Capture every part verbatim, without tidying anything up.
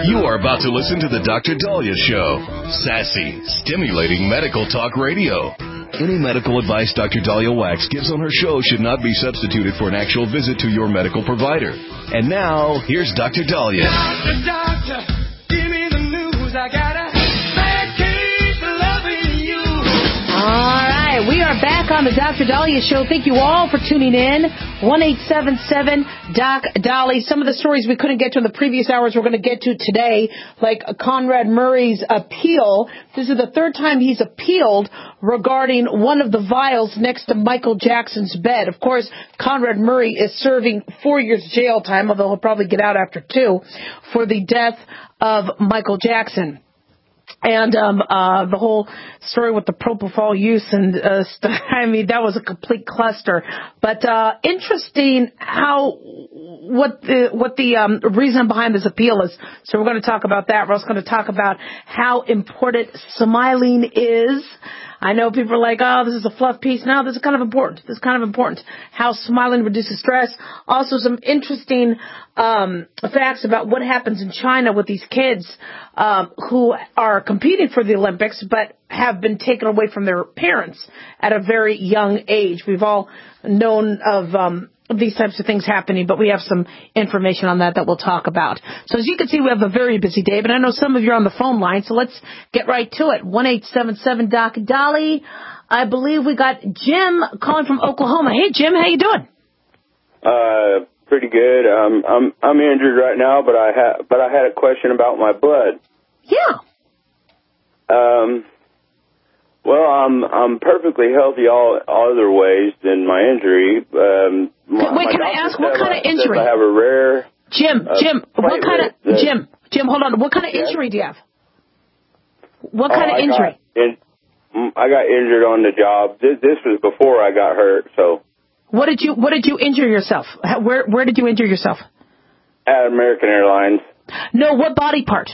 You are about to listen to the Doctor Dahlia Show. Sassy, stimulating medical talk radio. Any medical advice Doctor Dahlia Wax gives on her show should not be substituted for an actual visit to your medical provider. And now, here's Doctor Dahlia. Doctor, doctor, give me the news. I got a bad case of loving you. All right, we are back on the Doctor Dahlia Show. Thank you all for tuning in. one eight seven seven Doc Dolly. Some of the stories we couldn't get to in the previous hours we're going to get to today, like Conrad Murray's appeal. This is the third time he's appealed regarding one of the vials next to Michael Jackson's bed. Of course, Conrad Murray is serving four years jail time, although he'll probably get out after two, for the death of Michael Jackson. And um, uh, the whole story with the propofol use and uh, st- I mean, that was a complete cluster. But uh, interesting how what the what the um, reason behind this appeal is. So we're going to talk about that. We're also going to talk about how important smiling is. I know people are like, oh, this is a fluff piece. No, this is kind of important. This is kind of important. How smiling reduces stress. Also, some interesting um, facts about what happens in China with these kids um, who are competing for the Olympics but have been taken away from their parents at a very young age. We've all known of um, these types of things happening, but we have some information on that that we'll talk about. So as you can see, we have a very busy day, but I know some of you are on the phone line, so let's get right to it. one eight seven seven Doc Dolly. I believe we got Jim calling from Oklahoma. Hey, Jim, how you doing? Uh, pretty good. Um, I'm I'm injured right now, but I ha- but I had a question about my blood. Yeah. Um. Well, I'm I'm perfectly healthy all, all other ways than my injury. Um, my, Wait, my can I ask what kind of injury? I have a rare. Jim, uh, Jim, what kind of that, Jim, Jim, hold on. What kind of yeah. injury do you have? What oh, kind of I injury? Got in, I got injured on the job. This, this was before I got hurt. So. What did you What did you injure yourself? How, where Where did you injure yourself? At American Airlines. No, what body part?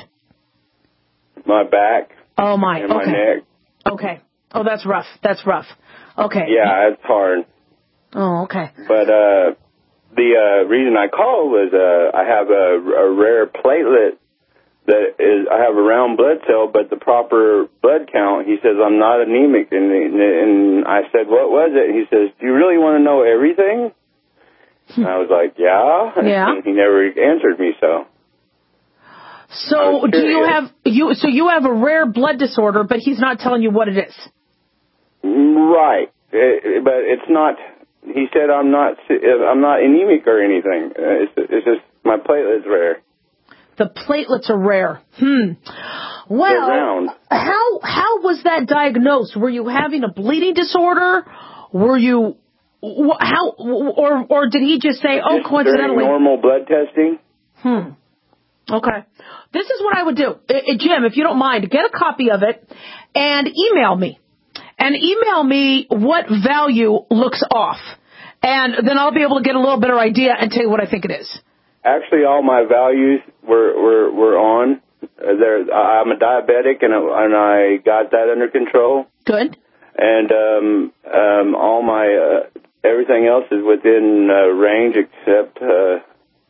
My back. Oh my. And okay. my neck. Okay. Oh, that's rough. That's rough. Okay. Yeah, it's hard. Oh, okay. But uh, the uh, reason I called was uh, I have a, a rare platelet that is, I have a round blood cell, but the proper blood count, he says, I'm not anemic. And, and I said, what was it? He says, do you really want to know everything? And I was like, yeah. Yeah. And he never answered me, so. So do you have you? So you have a rare blood disorder, but he's not telling you what it is. Right, it, but it's not. He said I'm not. I'm not anemic or anything. It's, it's just my platelets rare. The platelets are rare. Hmm. Well, They're round. how how was that diagnosed? Were you having a bleeding disorder? Were you how or or did he just say, oh, just coincidentally, during normal blood testing? Hmm. Okay. This is what I would do. Uh, Jim, if you don't mind, get a copy of it and email me. And email me what value looks off. And then I'll be able to get a little better idea and tell you what I think it is. Actually, all my values were, were, were on. Uh, there, I'm a diabetic, and, and I got that under control. Good. And um, um, all my, uh, everything else is within uh, range except... Uh,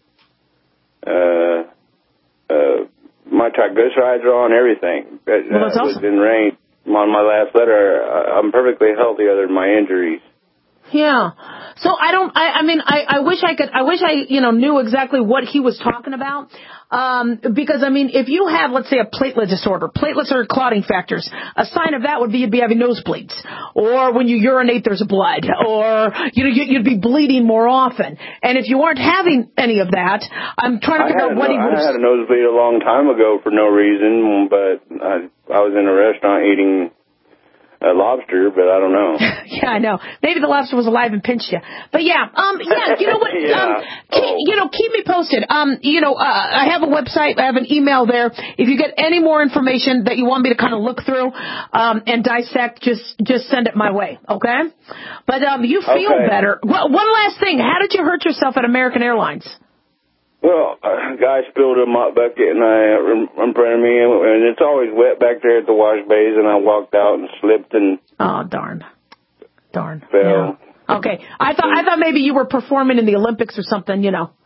uh, Uh, my triglycerides are on everything. Well, that's uh, awesome. Was in range. On my last letter, uh, I'm perfectly healthy other than my injuries. Yeah. So I don't, I, I mean, I, I wish I could, I wish I, you know, knew exactly what he was talking about. Um, because, I mean, if you have, let's say, a platelet disorder, platelets are clotting factors. A sign of that would be you'd be having nosebleeds. Or when you urinate, there's blood. Or, you know, you'd be bleeding more often. And if you aren't having any of that, I'm trying to figure out what no, he would have... I had a nosebleed a long time ago for no reason, but I, I was in a restaurant eating... a lobster, but I don't know. Yeah, I know. Maybe the lobster was alive and pinched you. But yeah, um, yeah, you know what? yeah. Um, keep, oh. you know, keep me posted. Um, you know, uh, I have a website, I have an email there. If you get any more information that you want me to kind of look through, um, and dissect, just, just send it my way, okay? But, um, you feel okay. better. Well, one last thing. How did you hurt yourself at American Airlines? Well, a guy spilled a mop bucket and I, in front of me, and it's always wet back there at the wash bays, and I walked out and slipped and... Oh, darn. Darn. Fell. Yeah. Okay. I thought I thought maybe you were performing in the Olympics or something, you know,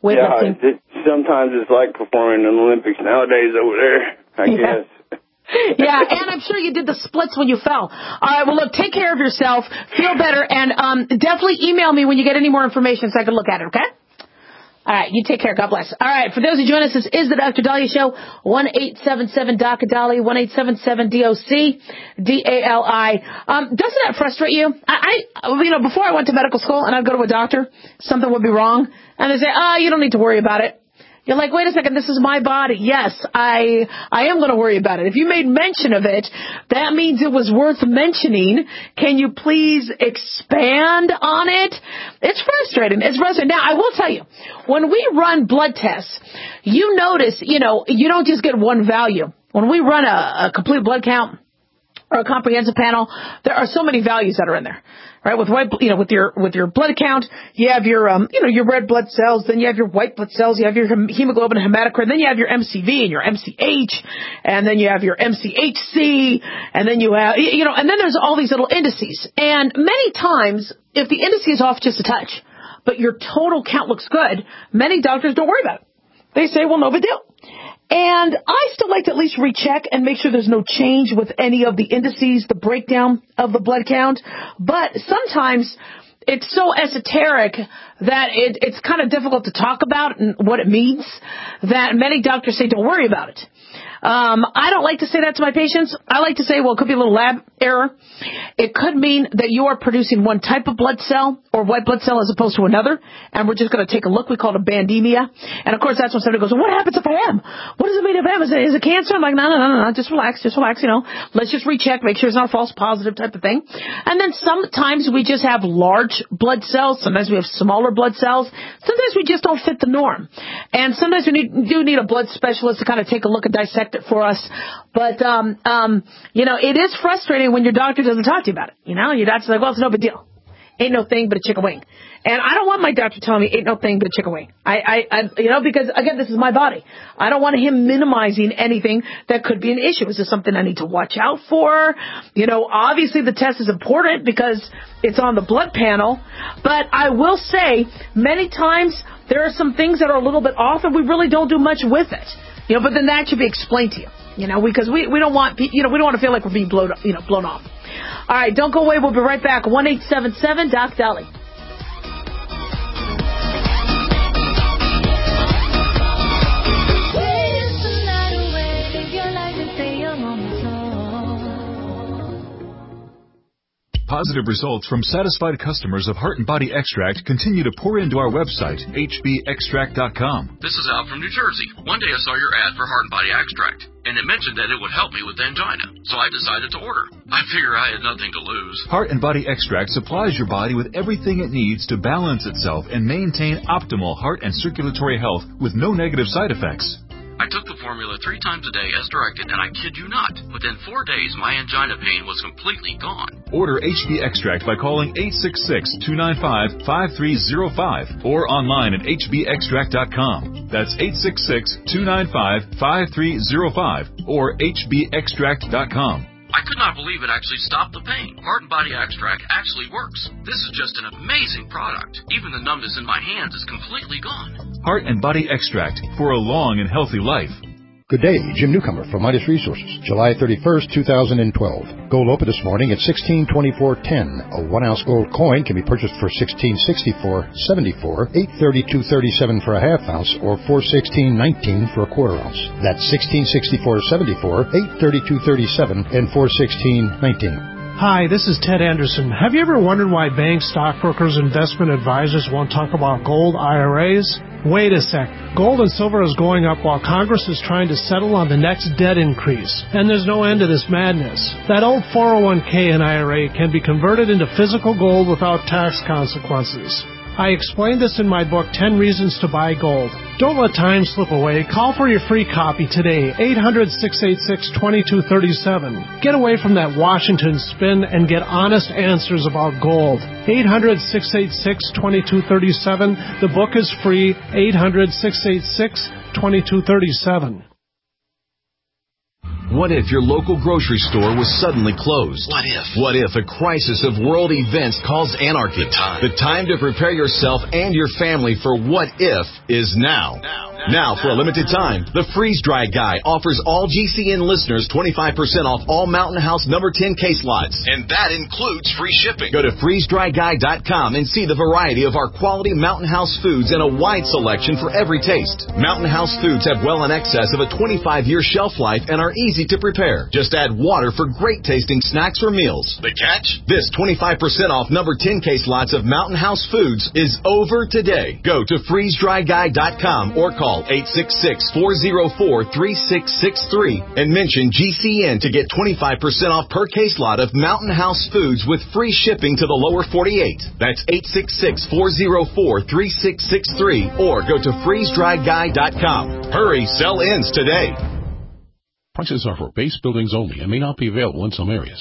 weightlifting. Yeah, it, sometimes it's like performing in the Olympics nowadays over there, I yeah. guess. Yeah, and I'm sure you did the splits when you fell. All right, well, look, take care of yourself, feel better, and um, definitely email me when you get any more information so I can look at it, okay? All right, you take care. God bless. All right, for those who join us, this is the Doctor Dahlia Show, one eight seven seven D O C Dali, one eight seven seven D O C D A L I. Um, doesn't that frustrate you? I, I, you know, before I went to medical school and I'd go to a doctor, something would be wrong, and they say, oh, you don't need to worry about it. You're like, wait a second, this is my body. Yes, I I am going to worry about it. If you made mention of it, that means it was worth mentioning. Can you please expand on it? It's frustrating. It's frustrating. Now, I will tell you, when we run blood tests, you notice, you know, you don't just get one value. When we run a, a complete blood count or a comprehensive panel, there are so many values that are in there. Right, with white, you know, with your with your blood count, you have your, um, you know, your red blood cells, then you have your white blood cells, you have your hemoglobin and hematocrit, then you have your M C V and your M C H, and then you have your M C H C, and then you have, you know, and then there's all these little indices. And many times, if the indice is off just a touch, but your total count looks good, many doctors don't worry about it. They say, well, no big deal. And I still like to at least recheck and make sure there's no change with any of the indices, the breakdown of the blood count. But sometimes it's so esoteric that it, it's kind of difficult to talk about and what it means that many doctors say don't worry about it. Um, I don't like to say that to my patients. I like to say, well, it could be a little lab error. It could mean that you are producing one type of blood cell or white blood cell as opposed to another, and we're just going to take a look. We call it a bandemia. And, of course, that's when somebody goes, well, what happens if I am? What does it mean if I am? Is it, is it cancer? I'm like, no, no, no, no, no, just relax, just relax, you know. Let's just recheck, make sure it's not a false positive type of thing. And then sometimes we just have large blood cells. Sometimes we have smaller blood cells. Sometimes we just don't fit the norm. And sometimes we need, do need a blood specialist to kind of take a look and dissect it for us. But, um, um, you know, it is frustrating when your doctor doesn't talk to you about it. You know, your doctor's like, well, it's no big deal. Ain't no thing but a chicken wing. And I don't want my doctor telling me ain't no thing but a chicken wing. I, I, I, you know, because, again, this is my body. I don't want him minimizing anything that could be an issue. Is this something I need to watch out for? You know, obviously the test is important because it's on the blood panel. But I will say many times there are some things that are a little bit off and we really don't do much with it. You know, but then that should be explained to you, you know, because we, we don't want, you know, we don't want to feel like we're being blown, you know, blown off. All right, don't go away. We'll be right back. one eight seven seven D O C Dali. Positive results from satisfied customers of Heart and Body Extract continue to pour into our website, H B extract dot com. This is Al from New Jersey. One day I saw your ad for Heart and Body Extract, and it mentioned that it would help me with angina, so I decided to order. I figure I had nothing to lose. Heart and Body Extract supplies your body with everything it needs to balance itself and maintain optimal heart and circulatory health with no negative side effects. I took the formula three times a day as directed, and I kid you not, within four days, my angina pain was completely gone. Order H B Extract by calling eight six six, two nine five, five three zero five or online at H B extract dot com. That's eight six six, two nine five, five three zero five or H B extract dot com. I could not believe it actually stopped the pain. Heart and Body Extract actually works. This is just an amazing product. Even the numbness in my hands is completely gone. Heart and Body Extract for a long and healthy life. Good day, Jim Newcomer from Midas Resources, July thirty-first, two thousand twelve. Gold opened this morning at sixteen twenty-four ten. A one-ounce gold coin can be purchased for sixteen sixty-four seventy-four, eight thirty-two thirty-seven for a half ounce, or four sixteen nineteen for a quarter ounce. That's sixteen sixty-four seventy-four, eight thirty-two thirty-seven, and four sixteen nineteen. Hi, this is Ted Anderson. Have you ever wondered why banks, stockbrokers, investment advisors won't talk about gold I R As? Wait a sec. Gold and silver is going up while Congress is trying to settle on the next debt increase. And there's no end to this madness. That old four oh one k and I R A can be converted into physical gold without tax consequences. I explained this in my book, ten Reasons to Buy Gold. Don't let time slip away. Call for your free copy today, eight hundred, six eight six, two two three seven. Get away from that Washington spin and get honest answers about gold. eight hundred, six eight six, two two three seven. The book is free, eight hundred, six eight six, two two three seven. What if your local grocery store was suddenly closed? What if? What if a crisis of world events caused anarchy? The time. The time to prepare yourself and your family for what if is now. Now. Now, for a limited time, the Freeze Dry Guy offers all G C N listeners twenty-five percent off all Mountain House number ten case lots. And that includes free shipping. Go to freeze dry guy dot com and see the variety of our quality Mountain House foods and a wide selection for every taste. Mountain House foods have well in excess of a twenty-five year shelf life and are easy to prepare. Just add water for great tasting snacks or meals. The catch? This twenty-five percent off number ten case lots of Mountain House foods is over today. Go to freeze dry guy dot com or call eight six six, four zero four, three six six three and mention G C N to get twenty-five percent off per case lot of Mountain House foods with free shipping to the lower forty-eight. That's eight six six, four zero four, three six six three or go to freeze dry guy dot com. Hurry, sell ends today. Prices are for base buildings only and may not be available in some areas.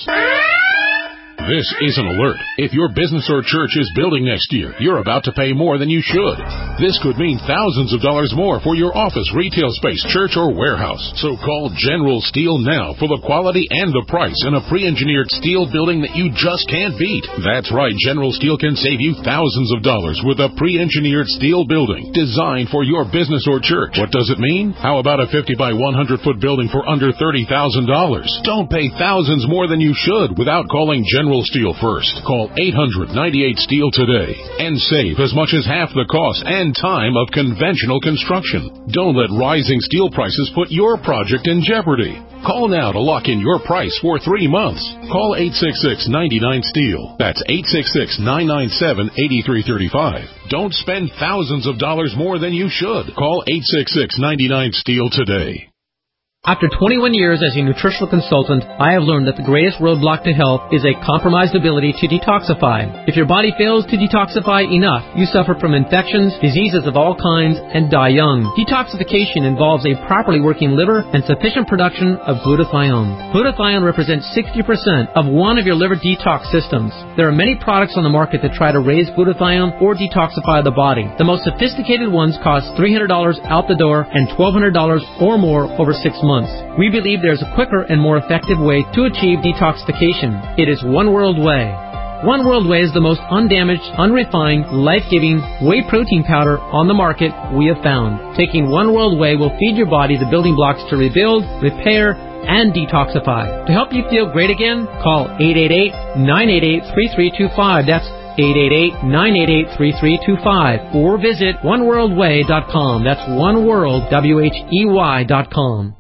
This is an alert. If your business or church is building next year, you're about to pay more than you should. This could mean thousands of dollars more for your office, retail space, church, or warehouse. So call General Steel now for the quality and the price in a pre-engineered steel building that you just can't beat. That's right, General Steel can save you thousands of dollars with a pre-engineered steel building designed for your business or church. What does it mean? How about a fifty by one hundred foot building for under thirty thousand dollars? Don't pay thousands more than you should without calling General Steel first. Call eight hundred, ninety-eight, STEEL today and save as much as half the cost and time of conventional construction. Don't let rising steel prices put your project in jeopardy. Call now to lock in your price for three months. Call eight six six, nine nine, STEEL. That's eight six six, nine nine seven, eight three three five. Don't spend thousands of dollars more than you should. Call eight six six, nine nine, STEEL today. After twenty-one years as a nutritional consultant, I have learned that the greatest roadblock to health is a compromised ability to detoxify. If your body fails to detoxify enough, you suffer from infections, diseases of all kinds, and die young. Detoxification involves a properly working liver and sufficient production of glutathione. Glutathione represents sixty percent of one of your liver detox systems. There are many products on the market that try to raise glutathione or detoxify the body. The most sophisticated ones cost three hundred dollars out the door and twelve hundred dollars or more over six months. We believe there's a quicker and more effective way to achieve detoxification. It is One World Whey. One World Whey is the most undamaged, unrefined, life-giving whey protein powder on the market we have found. Taking One World Whey will feed your body the building blocks to rebuild, repair, and detoxify. To help you feel great again, call eight eight eight, nine eight eight, three three two five. That's eight eight eight, nine eight eight, three three two five. Or visit one world way dot com. That's oneworld, W H E Y dot com.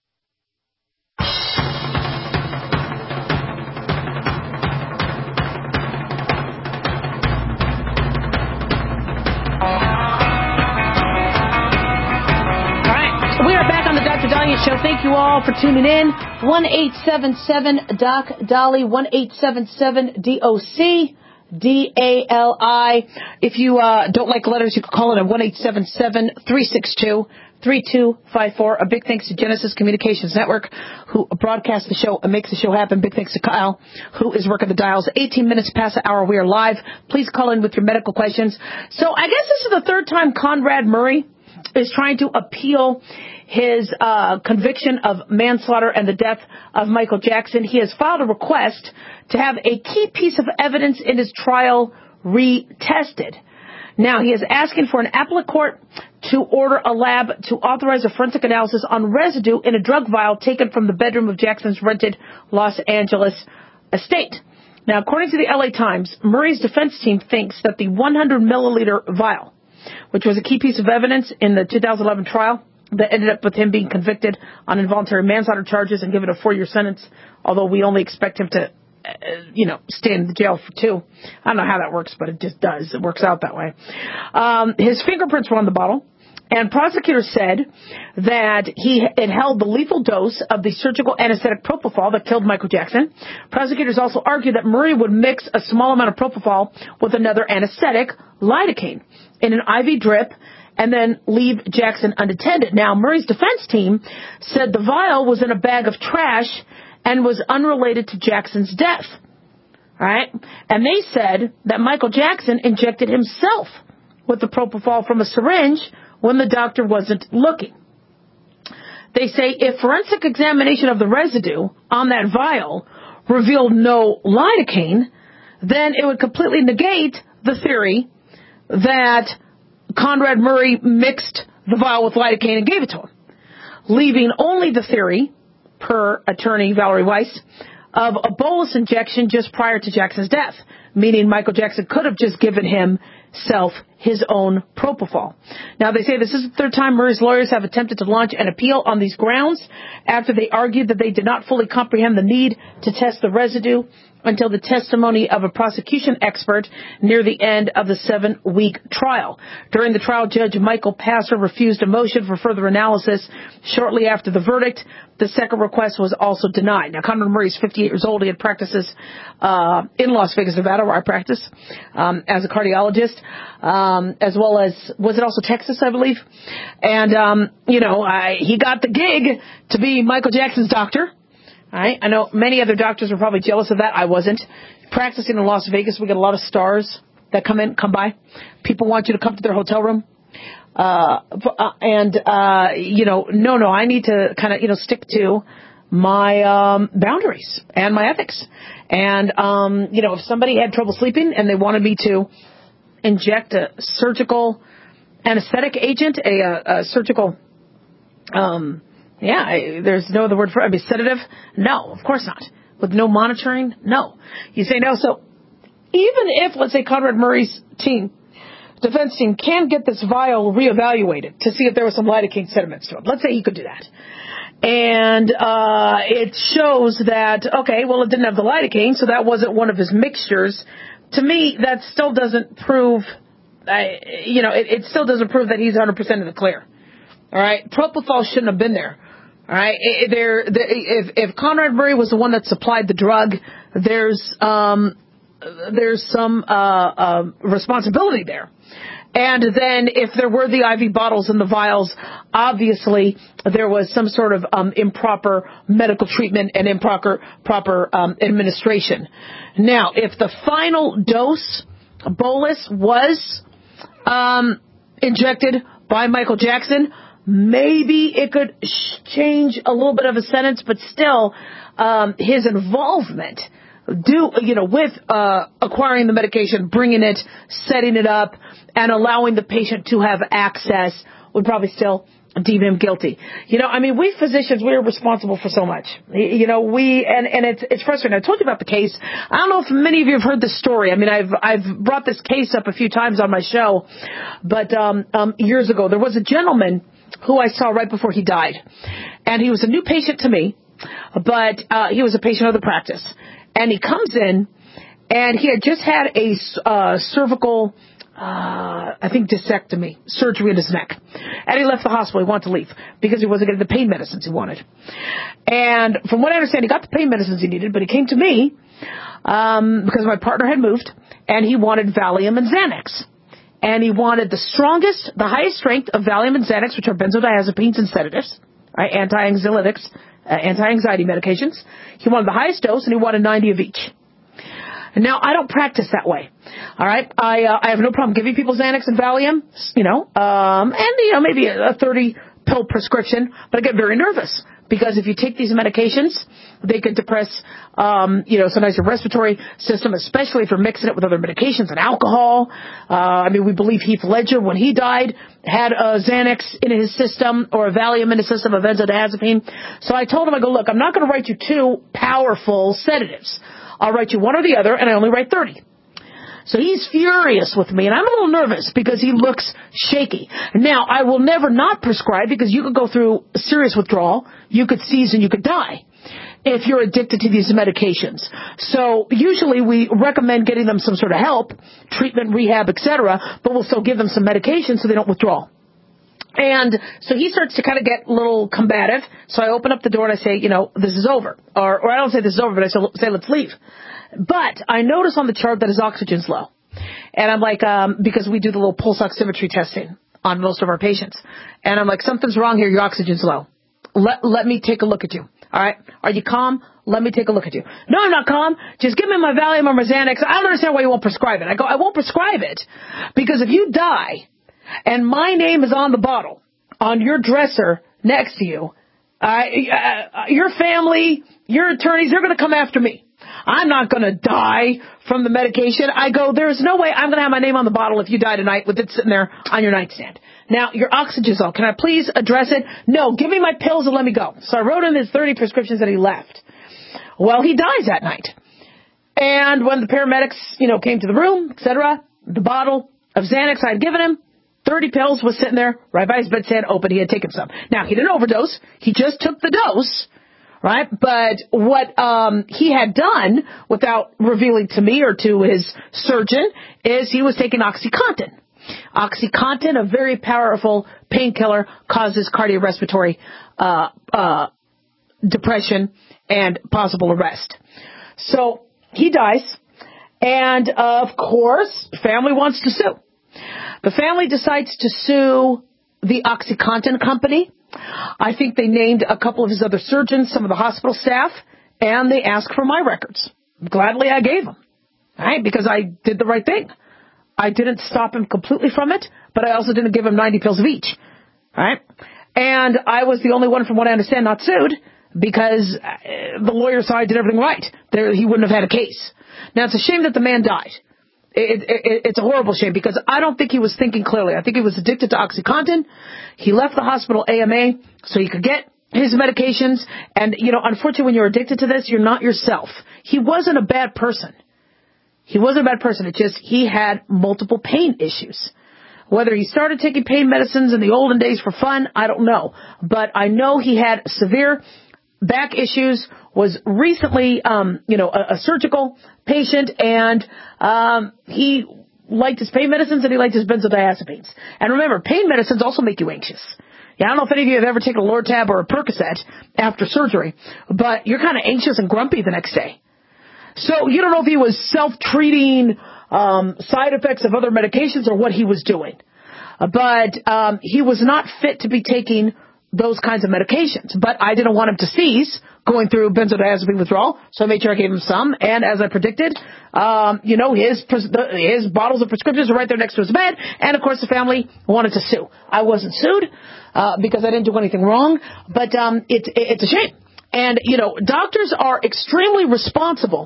Show. Thank you all for tuning in. one eight seven seven D O C Dolly, one eight seven seven D O C D A L I. If you uh, don't like letters, you can call it at one eight seven seven, three six two, three two five four. A big thanks to Genesis Communications Network, who broadcasts the show and makes the show happen. Big thanks to Kyle, who is working the dials. eighteen minutes past the hour. We are live. Please call in with your medical questions. So I guess this is the third time Conrad Murray is trying to appeal his uh, conviction of manslaughter and the death of Michael Jackson. He has filed a request to have a key piece of evidence in his trial retested. Now, he is asking for an appellate court to order a lab to authorize a forensic analysis on residue in a drug vial taken from the bedroom of Jackson's rented Los Angeles estate. Now, according to the L A Times, Murray's defense team thinks that the one hundred milliliter vial, which was a key piece of evidence in the two thousand eleven trial, that ended up with him being convicted on involuntary manslaughter charges and given a four-year sentence, although we only expect him to, uh, you know, stay in the jail for two. I don't know how that works, but it just does. It works out that way. Um, his fingerprints were on the bottle, and prosecutors said that he had held the lethal dose of the surgical anesthetic propofol that killed Michael Jackson. Prosecutors also argued that Murray would mix a small amount of propofol with another anesthetic, lidocaine, in an I V drip, and then leave Jackson unattended. Now, Murray's defense team said the vial was in a bag of trash and was unrelated to Jackson's death. All right? And they said that Michael Jackson injected himself with the propofol from a syringe when the doctor wasn't looking. they say if forensic examination of the residue on that vial revealed no lidocaine, then it would completely negate the theory that Conrad Murray mixed the vial with lidocaine and gave it to him, leaving only the theory, per attorney Valerie Weiss, of a bolus injection just prior to Jackson's death, meaning Michael Jackson could have just given himself his own propofol. Now, they say this is the third time Murray's lawyers have attempted to launch an appeal on these grounds after they argued that they did not fully comprehend the need to test the residue until the testimony of a prosecution expert near the end of the seven-week trial. During the trial, Judge Michael Passer refused a motion for further analysis shortly after the verdict. The second request was also denied. Now, Conrad Murray is fifty-eight years old. He had practices uh, in Las Vegas, Nevada, where I practice, um, as a cardiologist, um, as well as, was it also Texas, I believe? And, um, you know, I, he got the gig to be Michael Jackson's doctor. All right. I know many other doctors were probably jealous of that. I wasn't. Practicing in Las Vegas, we get a lot of stars that come in, come by. People want you to come to their hotel room. Uh, and, uh, you know, no, no, I need to kind of, you know, stick to my, um, boundaries and my ethics. And, um, you know, if somebody had trouble sleeping and they wanted me to inject a surgical anesthetic agent, a, a, a surgical, um, yeah, I, there's no other word for it. I mean, sedative? No, of course not. With no monitoring? No. You say no. So even if, let's say, Conrad Murray's team, defense team, can get this vial reevaluated to see if there was some lidocaine sediments to it. Let's say he could do that. And uh it shows that, okay, well, it didn't have the lidocaine, so that wasn't one of his mixtures. To me, that still doesn't prove, I, you know, it, it still doesn't prove that he's one hundred percent in the clear. All right? Propofol shouldn't have been there. All right? It, there, the, if, if Conrad Murray was the one that supplied the drug, there's um there's some uh, uh responsibility there. And then if there were the I V bottles and the vials, obviously there was some sort of um, improper medical treatment and improper proper um, administration. Now, if the final dose bolus was um, injected by Michael Jackson, maybe it could sh- change a little bit of a sentence, but still um, his involvement do, you know, with uh, acquiring the medication, bringing it, setting it up, and allowing the patient to have access would probably still deem him guilty. You know, I mean, we physicians, we're responsible for so much. You know, we, and, and it's, it's frustrating. I told you about the case. I don't know if many of you have heard this story. I mean, I've, I've brought this case up a few times on my show, but, um, um, years ago, there was a gentleman who I saw right before he died. And he was a new patient to me, but, uh, he was a patient of the practice. And he comes in, and he had just had a, uh, cervical, Uh, I think discectomy, surgery in his neck. And he left the hospital. He wanted to leave because he wasn't getting the pain medicines he wanted. And from what I understand, he got the pain medicines he needed, but he came to me um, because my partner had moved, and he wanted Valium and Xanax. And he wanted the strongest, the highest strength of Valium and Xanax, which are benzodiazepines and sedatives, right, anti-anxiolytics, uh, anti-anxiety medications. He wanted the highest dose, and he wanted ninety of each. Now, I don't practice that way, all right? I uh, I have no problem giving people Xanax and Valium, you know, um, and, you know, maybe a thirty-pill prescription, but I get very nervous because if you take these medications, they can depress, um, you know, sometimes your respiratory system, especially if you're mixing it with other medications and alcohol. Uh, I mean, we believe Heath Ledger, when he died, had a Xanax in his system or a Valium in his system, a benzodiazepine. So I told him, I go, look, I'm not going to write you two powerful sedatives. I'll write you one or the other, and I only write thirty. So he's furious with me, and I'm a little nervous because he looks shaky. Now, I will never not prescribe because you could go through a serious withdrawal, you could seize, and you could die if you're addicted to these medications. So usually we recommend getting them some sort of help, treatment, rehab, et cetera, but we'll still give them some medication so they don't withdraw. And so he starts to kind of get a little combative. So I open up the door and I say, you know, this is over. Or, or I don't say this is over, but I say, let's leave. But I notice on the chart that his oxygen's low. And I'm like, um, because we do the little pulse oximetry testing on most of our patients. And I'm like, something's wrong here. Your oxygen's low. Let, let me take a look at you. All right. Are you calm? Let me take a look at you. No, I'm not calm. Just give me my Valium or my Xanax. I don't understand why you won't prescribe it. I go, I won't prescribe it because if you die and my name is on the bottle, on your dresser next to you, I, uh, your family, your attorneys, they're going to come after me. I'm not going to die from the medication. I go, there's no way I'm going to have my name on the bottle if you die tonight with it sitting there on your nightstand. Now, your oxygenol, can I please address it? No, give me my pills and let me go. So I wrote him his thirty prescriptions and he left. Well, he dies that night. And when the paramedics, you know, came to the room, et cetera, the bottle of Xanax I had given him, thirty pills was sitting there right by his bedside open. He had taken some. Now, he didn't overdose. He just took the dose. Right? But what um he had done, without revealing to me or to his surgeon, is he was taking OxyContin. OxyContin, a very powerful painkiller, causes cardiorespiratory uh, uh, depression and possible arrest. So he dies, and uh, of course, family wants to sue. The family decides to sue the OxyContin company. I think they named a couple of his other surgeons, some of the hospital staff, and they asked for my records. Gladly I gave them, right? Because I did the right thing. I didn't stop him completely from it, but I also didn't give him ninety pills of each, right? And I was the only one, from what I understand, not sued, because the lawyer saw I did everything right. There, he wouldn't have had a case. Now, it's a shame that the man died. It, it, it's a horrible shame, because I don't think he was thinking clearly. I think he was addicted to OxyContin. He left the hospital A M A so he could get his medications. And, you know, unfortunately, when you're addicted to this, you're not yourself. He wasn't a bad person. He wasn't a bad person. It's just he had multiple pain issues. Whether he started taking pain medicines in the olden days for fun, I don't know. But I know he had severe back issues, was recently, um, you know, a, a surgical patient, and um, he liked his pain medicines and he liked his benzodiazepines. And remember, pain medicines also make you anxious. Yeah, I don't know if any of you have ever taken a Lortab or a Percocet after surgery, but you're kind of anxious and grumpy the next day. So you don't know if he was self-treating um, side effects of other medications or what he was doing. But um, he was not fit to be taking those kinds of medications. But I didn't want him to cease going through benzodiazepine withdrawal, so I made sure I gave him some. And as I predicted, um, you know, his his bottles of prescriptions were right there next to his bed. And, of course, the family wanted to sue. I wasn't sued uh, because I didn't do anything wrong, but um, it, it, it's a shame. And, you know, doctors are extremely responsible,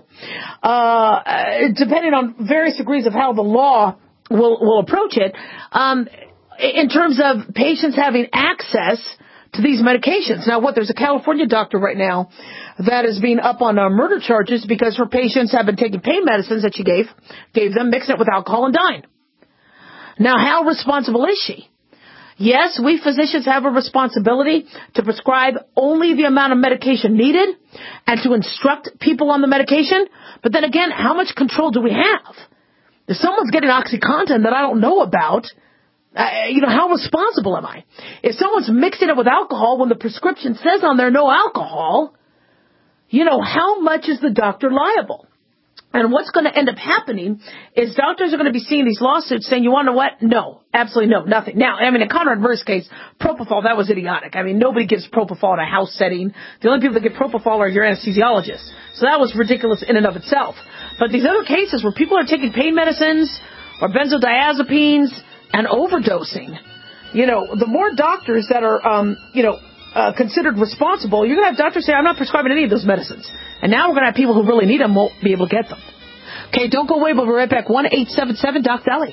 uh, depending on various degrees of how the law will, will approach it, um, in terms of patients having access to these medications. Now, what, there's a California doctor right now that is being up on uh, murder charges because her patients have been taking pain medicines that she gave, gave them, mixing it with alcohol and dying. Now, how responsible is she? Yes, we physicians have a responsibility to prescribe only the amount of medication needed and to instruct people on the medication. But then again, how much control do we have? If someone's getting OxyContin that I don't know about, uh, you know, how responsible am I? If someone's mixing it with alcohol when the prescription says on there no alcohol, you know, how much is the doctor liable? And what's going to end up happening is doctors are going to be seeing these lawsuits saying, you want to know what? No, absolutely no, nothing. Now, I mean, in Conrad Murr's case, propofol, that was idiotic. I mean, nobody gives propofol in a house setting. The only people that give propofol are your anesthesiologists. So that was ridiculous in and of itself. But these other cases where people are taking pain medicines or benzodiazepines and overdosing, you know, the more doctors that are, um, you know, uh, considered responsible, you're going to have doctors say, I'm not prescribing any of those medicines. And now we're going to have people who really need them won't be able to get them. Okay, don't go away. We'll be right back. one eight seven seven Doc Dolly.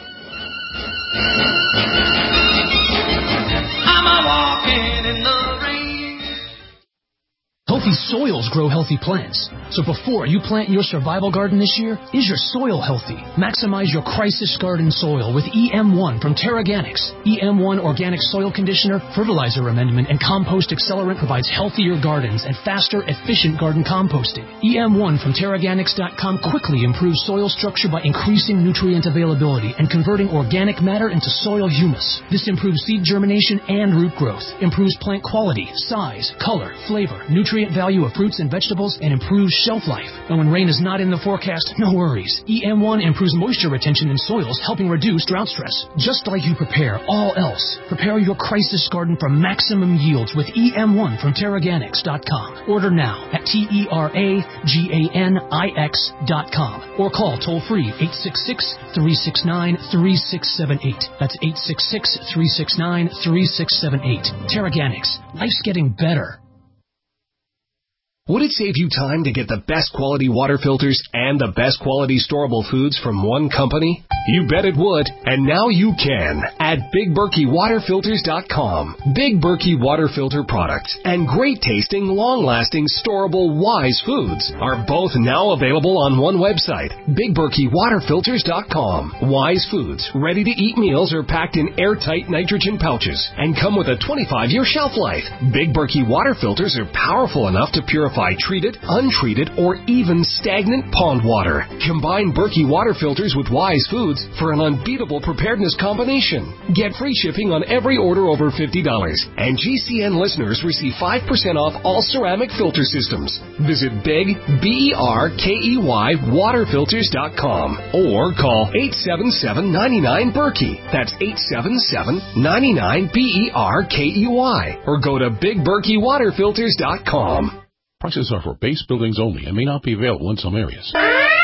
I'm a walking in the rain. Healthy soils grow healthy plants. So before you plant your survival garden this year, is your soil healthy? Maximize your crisis garden soil with E M one from Terraganics. E M one Organic Soil Conditioner, Fertilizer Amendment, and Compost Accelerant provides healthier gardens and faster, efficient garden composting. E M one from Terraganics dot com quickly improves soil structure by increasing nutrient availability and converting organic matter into soil humus. This improves seed germination and root growth, improves plant quality, size, color, flavor, nutrient value of fruits and vegetables and improves shelf life. And when rain is not in the forecast, no worries. E M one improves moisture retention in soils, helping reduce drought stress. Just like you prepare all else, prepare your crisis garden for maximum yields with E M one from Terraganics dot com. Order now at T E R A G A N I X dot com or call toll-free eight six six, three six nine, three six seven eight. That's eight six six, three six nine, three six seven eight. Terraganics. Life's getting better. Would it save you time to get the best quality water filters and the best quality storable foods from one company? You bet it would, and now you can at Big Berkey Water Filters dot com. Big Berkey Water Filter products and great tasting, long-lasting, storable Wise foods are both now available on one website, Big Berkey Water Filters dot com. Wise foods, ready-to-eat meals are packed in airtight nitrogen pouches and come with a twenty-five year shelf life. Big Berkey Water Filters are powerful enough to purify treated, untreated, or even stagnant pond water. Combine Berkey Water Filters with Wise foods for an unbeatable preparedness combination. Get free shipping on every order over fifty dollars, and G C N listeners receive five percent off all ceramic filter systems. Visit Big, B E R K E Y, Water Filters dot com or call eight seven seven, nine nine, Berkey. That's eight seven seven, nine nine, B E R K E Y. Or go to Big Berkey Water Filters dot com. Prices are for base buildings only and may not be available in some areas.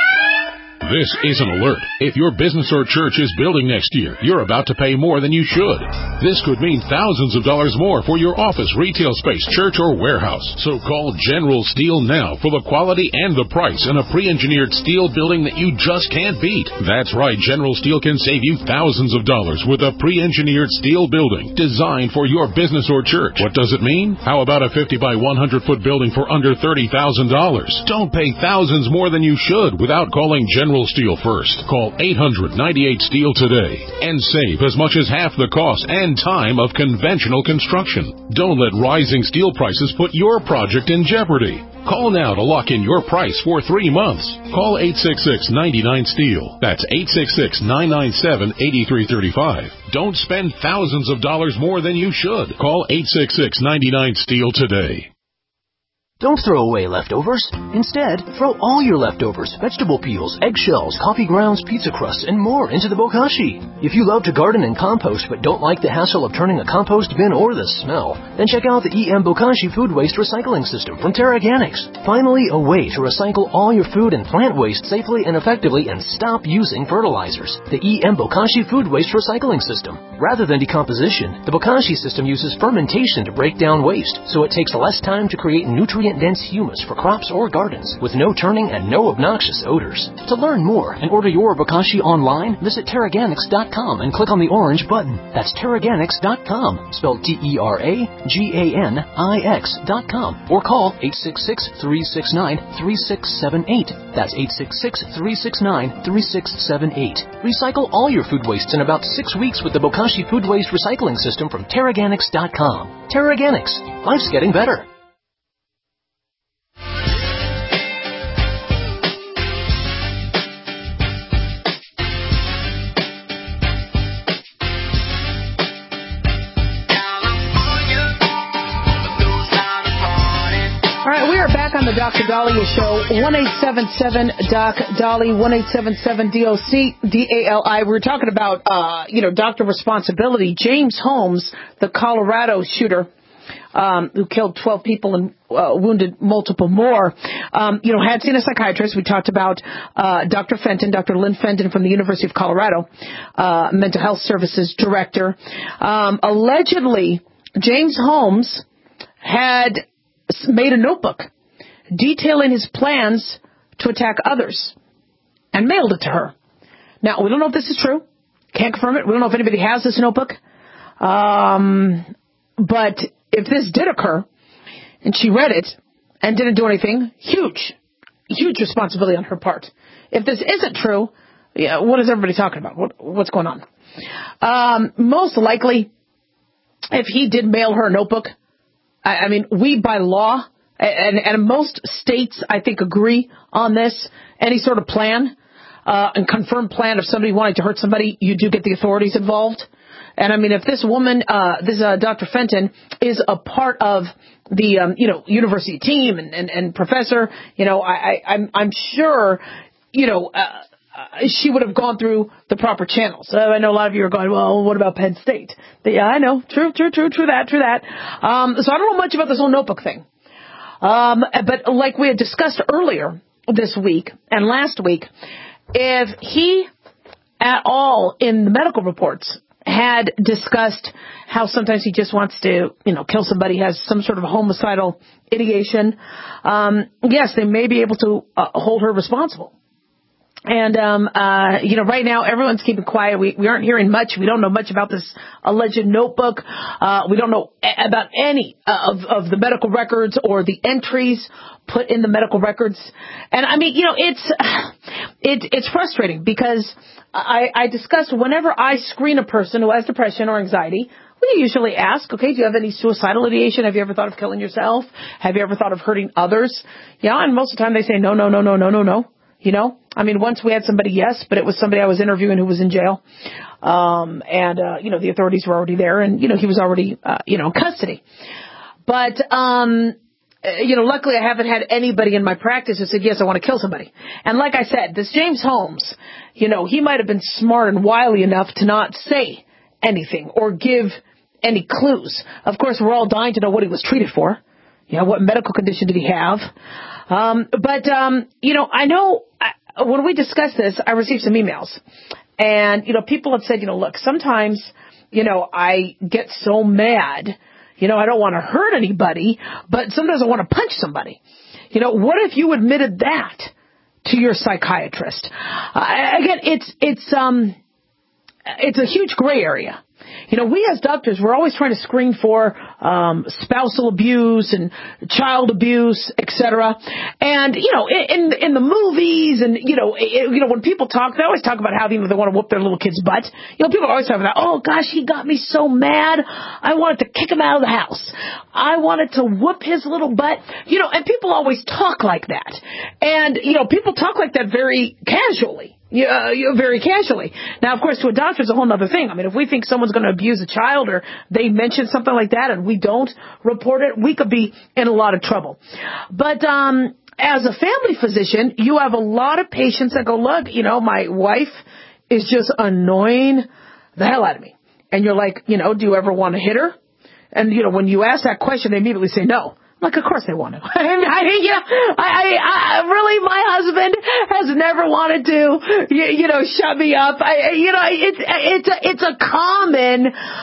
This is an alert. If your business or church is building next year, you're about to pay more than you should. This could mean thousands of dollars more for your office, retail space, church, or warehouse. So call General Steel now for the quality and the price in a pre-engineered steel building that you just can't beat. That's right, General Steel can save you thousands of dollars with a pre-engineered steel building designed for your business or church. What does it mean? How about a fifty by one hundred foot building for under thirty thousand dollars? Don't pay thousands more than you should without calling General Steel first. Call eight hundred, ninety-eight, STEEL today and save as much as half the cost and time of conventional construction. Don't let rising steel prices put your project in jeopardy. Call now to lock in your price for three months. Call eight six six, nine nine, STEEL. That's eight six six, nine nine seven, eight three three five. Don't spend thousands of dollars more than you should. Call eight six six, nine nine, STEEL today. Don't throw away leftovers. Instead, throw all your leftovers, vegetable peels, eggshells, coffee grounds, pizza crusts, and more into the bokashi. If you love to garden and compost but don't like the hassle of turning a compost bin or the smell, then check out the E M Bokashi Food Waste Recycling System from Terraganics. Finally, a way to recycle all your food and plant waste safely and effectively and stop using fertilizers. The E M Bokashi Food Waste Recycling System. Rather than decomposition, the Bokashi system uses fermentation to break down waste, so it takes less time to create nutrient-dense humus for crops or gardens with no turning and no obnoxious odors. To learn more and order your Bokashi online, visit Terraganics dot com and click on the orange button. That's Terraganics dot com, spelled T E R A G A N I X dot com, or call eight six six, three six nine, three six seven eight. That's eight six six, three six nine, three six seven eight. Recycle all your food wastes in about six weeks with the Bokashi Food Waste Recycling System from Terraganics dot com. Terraganics. Life's getting better. On the Doctor Dahlia Show, one eight seven seven, D O C, Dolly, one eight seven seven, D O C, D A L I. We were talking about, uh, you know, doctor responsibility. James Holmes, the Colorado shooter, um, who killed twelve people and uh, wounded multiple more, um, you know, had seen a psychiatrist. We talked about uh, Doctor Fenton, Doctor Lynn Fenton from the University of Colorado, uh, mental health services director. Um, allegedly, James Holmes had made a notebook detailing his plans to attack others and mailed it to her. Now, we don't know if this is true. Can't confirm it. We don't know if anybody has this notebook. Um, but if this did occur and she read it and didn't do anything, huge, huge responsibility on her part. If this isn't true, yeah, what is everybody talking about? What, what's going on? Um, most likely, if he did mail her a notebook, I, I mean, we by law, And, and most states, I think, agree on this. Any sort of plan, uh, and confirmed plan of somebody wanting to hurt somebody, you do get the authorities involved. And I mean, if this woman, uh, this uh, Doctor Fenton, is a part of the, um, you know, university team and, and, and professor, you know, I, I, I'm, I'm sure, you know, uh, she would have gone through the proper channels. Uh, I know a lot of you are going, well, what about Penn State? But yeah, I know. True, true, true, true that, true that. Um, so I don't know much about this whole notebook thing. Um, but like we had discussed earlier this week and last week, if he at all in the medical reports had discussed how sometimes he just wants to, you know, kill somebody, has some sort of homicidal ideation, um, yes, they may be able to uh, hold her responsible. And, um, uh, you know, right now everyone's keeping quiet. We, we aren't hearing much. We don't know much about this alleged notebook. Uh, we don't know a- about any of, of the medical records or the entries put in the medical records. And I mean, you know, it's, it, it's frustrating because I, I discussed whenever I screen a person who has depression or anxiety, we usually ask, okay, do you have any suicidal ideation? Have you ever thought of killing yourself? Have you ever thought of hurting others? Yeah. And most of the time they say, no, no, no, no, no, no, no. You know, I mean, once we had somebody, yes, but it was somebody I was interviewing who was in jail. Um, and, uh, you know, the authorities were already there and, you know, he was already, uh, you know, in custody. But, um, you know, luckily I haven't had anybody in my practice who said, yes, I want to kill somebody. And like I said, this James Holmes, you know, he might have been smart and wily enough to not say anything or give any clues. Of course, we're all dying to know what he was treated for. You know, what medical condition did he have? Um, but, um, you know, I know I, when we discussed this, I received some emails. And, you know, people have said, you know, look, sometimes, you know, I get so mad, you know, I don't want to hurt anybody, but sometimes I want to punch somebody. You know, what if you admitted that to your psychiatrist? Uh, again, it's, it's, um, it's a huge gray area. You know, we as doctors, we're always trying to screen for um, spousal abuse and child abuse, et cetera. And, you know, in in the movies and, you know, it, you know, when people talk, they always talk about how, you know, they want to whoop their little kid's butt. You know, people are always talking about, oh, gosh, he got me so mad. I wanted to kick him out of the house. I wanted to whoop his little butt. You know, and people always talk like that. And, you know, people talk like that very casually. Yeah, you know, very casually. Now, of course, to a doctor, it's a whole other thing. I mean, if we think someone's going to abuse a child or they mention something like that and we don't report it, we could be in a lot of trouble. But um, as a family physician, you have a lot of patients that go, look, you know, my wife is just annoying the hell out of me. And you're like, you know, do you ever want to hit her? And, you know, when you ask that question, they immediately say no. Like, of course they want to. I, I, you know, I, I, I, really, my husband has never wanted to, you, you know, shut me up. I, you know, it's, it's a, it's a common,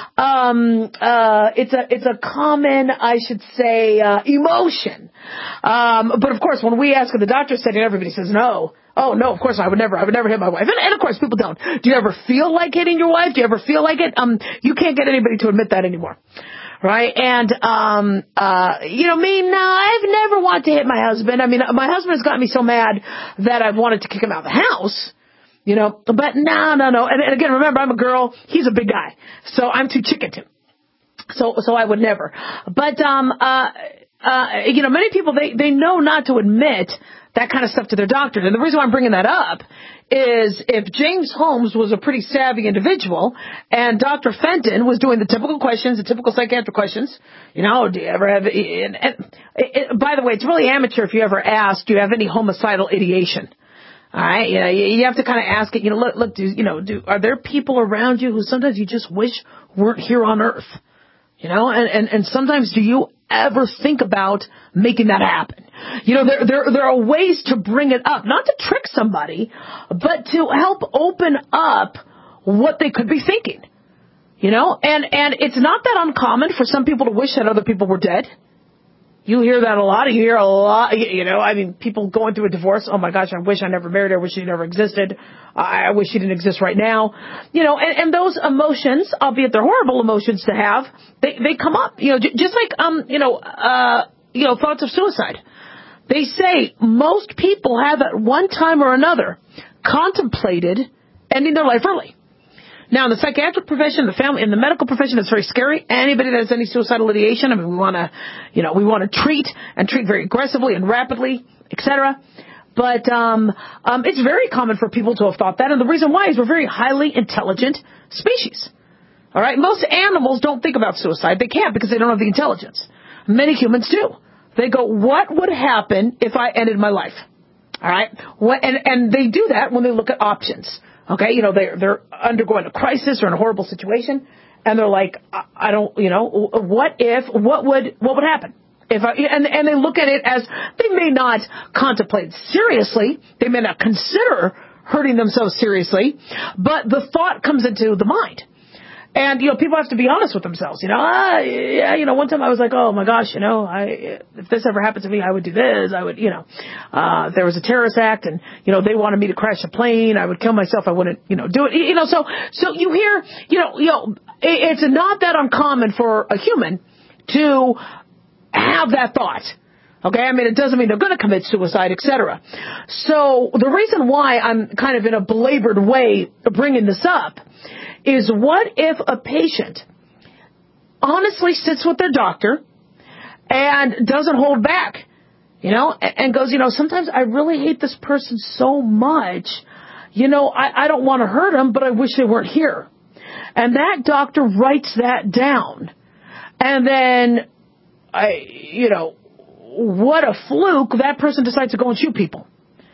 um, uh, it's a, it's a common, I should say, uh, emotion. Um, but of course, when we ask in the doctor's setting, everybody says no. Oh, no, of course I would never, I would never hit my wife. And, and of course people don't. Do you ever feel like hitting your wife? Do you ever feel like it? Um, you can't get anybody to admit that anymore. Right? And, um, uh, you know, me, no, I've never wanted to hit my husband. I mean, my husband has gotten me so mad that I've wanted to kick him out of the house, you know, but no, no, no. And, and again, remember, I'm a girl. He's a big guy. So I'm too chicken to. So, so I would never. But, um, uh, uh, you know, many people, they, they know not to admit that kind of stuff to their doctor. And the reason why I'm bringing that up is if James Holmes was a pretty savvy individual and Doctor Fenton was doing the typical questions, the typical psychiatric questions, you know, do you ever have, and, and it, by the way, it's really amateur if you ever ask, do you have any homicidal ideation? All right, you know, you, you have to kind of ask it, you know, look, look, do, you know, do, are there people around you who sometimes you just wish weren't here on Earth? You know, and, and, and sometimes do you ever think about making that happen? You know, there, there, there are ways to bring it up, not to trick somebody, but to help open up what they could be thinking. You know, and, and it's not that uncommon for some people to wish that other people were dead. You hear that a lot. You hear a lot, you know, I mean, people going through a divorce. Oh my gosh, I wish I never married her. I wish she never existed. I wish she didn't exist right now. You know, and, and those emotions, albeit they're horrible emotions to have, they, they come up, you know, j- just like, um, you know, uh, you know, thoughts of suicide. They say most people have at one time or another contemplated ending their life early. Now, in the psychiatric profession, the family, in the medical profession, it's very scary. Anybody that has any suicidal ideation, I mean, we want to, you know, we want to treat and treat very aggressively and rapidly, et cetera. But um, um, it's very common for people to have thought that, and the reason why is we're a very highly intelligent species. All right? Most animals don't think about suicide. They can't because they don't have the intelligence. Many humans do. They go, what would happen if I ended my life? All right? What, and, and they do that when they look at options. Okay? You know, they're, they're undergoing a crisis or in a horrible situation, and they're like, I, I don't, you know, what if, what would, what would happen? If I, and, and they look at it as, they may not contemplate seriously, they may not consider hurting themselves seriously, but the thought comes into the mind. And, you know, people have to be honest with themselves. You know, ah, yeah, you know, one time I was like, oh, my gosh, you know, I, if this ever happened to me, I would do this. I would, you know, uh, if there was a terrorist act and, you know, they wanted me to crash a plane, I would kill myself. I wouldn't, you know, do it. You know, so, so you hear, you know, you know, it's not that uncommon for a human to have that thought. Okay, I mean, it doesn't mean they're going to commit suicide, et cetera. So the reason why I'm kind of in a belabored way bringing this up is, what if a patient honestly sits with their doctor and doesn't hold back, you know, and goes, you know, sometimes I really hate this person so much, you know, I, I don't want to hurt them, but I wish they weren't here. And that doctor writes that down. And then, I, you know, what a fluke, that person decides to go and shoot people.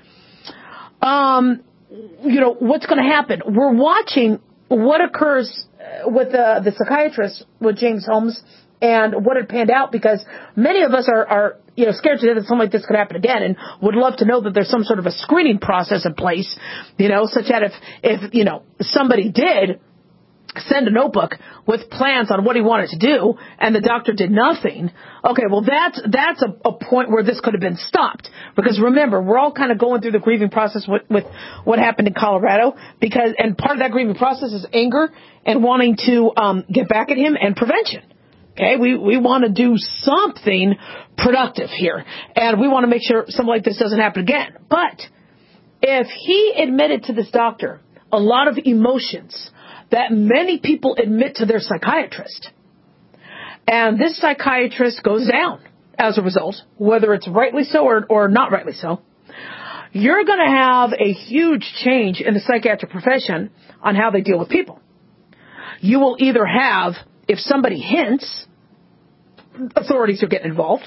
Um, you know, what's going to happen? We're watching what occurs with the, the psychiatrist, with James Holmes, and what had panned out, because many of us are, are, you know, scared to death that something like this could happen again, and would love to know that there's some sort of a screening process in place, you know, such that if, if, you know, somebody did send a notebook with plans on what he wanted to do, and the doctor did nothing, okay, well, that's, that's a, a point where this could have been stopped. Because remember, we're all kind of going through the grieving process with, with what happened in Colorado, because, and part of that grieving process is anger and wanting to, um, get back at him, and prevention. Okay, we, we want to do something productive here, and we want to make sure something like this doesn't happen again. But if he admitted to this doctor a lot of emotions that many people admit to their psychiatrist, and this psychiatrist goes down as a result, whether it's rightly so or, or not rightly so, you're going to have a huge change in the psychiatric profession on how they deal with people. You will either have, if somebody hints, authorities are getting involved,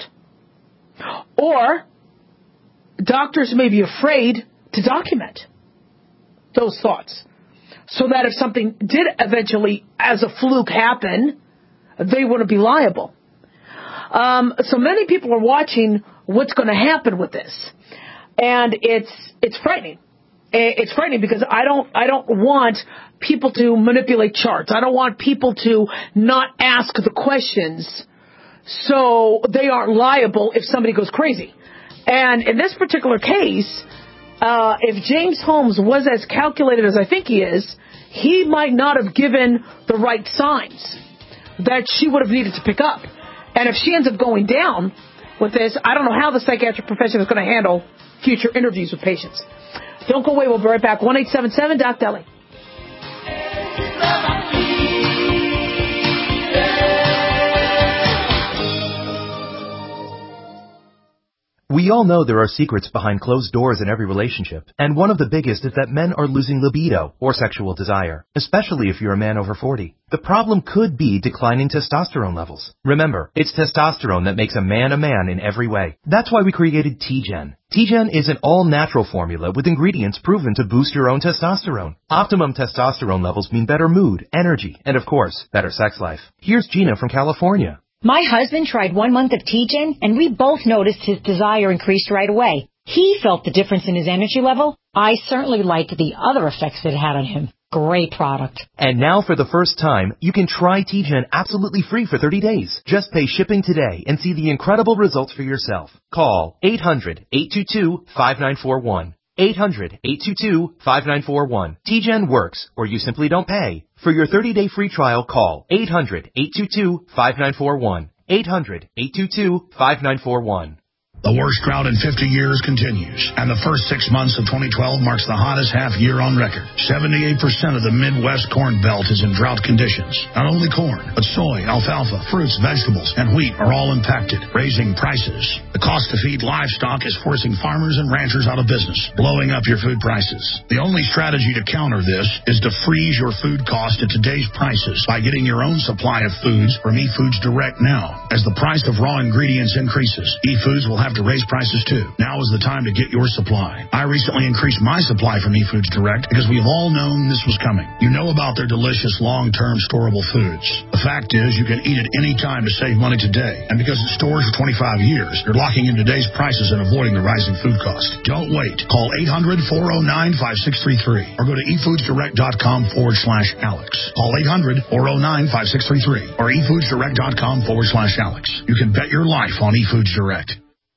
or doctors may be afraid to document those thoughts, so that if something did eventually, as a fluke, happen, they wouldn't be liable. Um, so many people are watching what's going to happen with this, and it's it's frightening. It's frightening because I don't I don't want people to manipulate charts. I don't want people to not ask the questions, so they aren't liable if somebody goes crazy. And in this particular case, Uh, if James Holmes was as calculated as I think he is, he might not have given the right signs that she would have needed to pick up. And if she ends up going down with this, I don't know how the psychiatric profession is going to handle future interviews with patients. Don't go away. We'll be right back. one eight seven seven Doc Deli. We all know there are secrets behind closed doors in every relationship, and one of the biggest is that men are losing libido, or sexual desire, especially if you're a man over forty. The problem could be declining testosterone levels. Remember, it's testosterone that makes a man a man in every way. That's why we created T-Gen. T-Gen is an all-natural formula with ingredients proven to boost your own testosterone. Optimum testosterone levels mean better mood, energy, and of course, better sex life. Here's Gina from California. My husband tried one month of T-Gen, and we both noticed his desire increased right away. He felt the difference in his energy level. I certainly liked the other effects it had on him. Great product. And now for the first time, you can try T-Gen absolutely free for thirty days. Just pay shipping today and see the incredible results for yourself. Call eight hundred, eight two two, five nine four one. eight hundred, eight two two, five nine four one. T-Gen works, or you simply don't pay. For your thirty-day free trial, call eight hundred, eight two two, five nine four one. eight hundred, eight two two, five nine four one. The worst drought in fifty years continues, and the first six months of twenty twelve marks the hottest half year on record. seventy-eight percent of the Midwest Corn Belt is in drought conditions. Not only corn, but soy, alfalfa, fruits, vegetables, and wheat are all impacted, raising prices. The cost to feed livestock is forcing farmers and ranchers out of business, blowing up your food prices. The only strategy to counter this is to freeze your food cost at today's prices by getting your own supply of foods from eFoods Direct now. As the price of raw ingredients increases, eFoods will have to raise prices too. Now is the time to get your supply. I recently increased my supply from eFoods Direct because we've all known this was coming. You know about their delicious long-term storable foods. The fact is you can eat it any time to save money today. And because it stores for twenty-five years, you're locking in today's prices and avoiding the rising food cost. Don't wait. Call eight hundred, four oh nine, five six three three or go to efoodsdirect.com forward slash Alex. Call eight hundred, four oh nine, five six three three or efoodsdirect.com forward slash Alex. You can bet your life on eFoods Direct.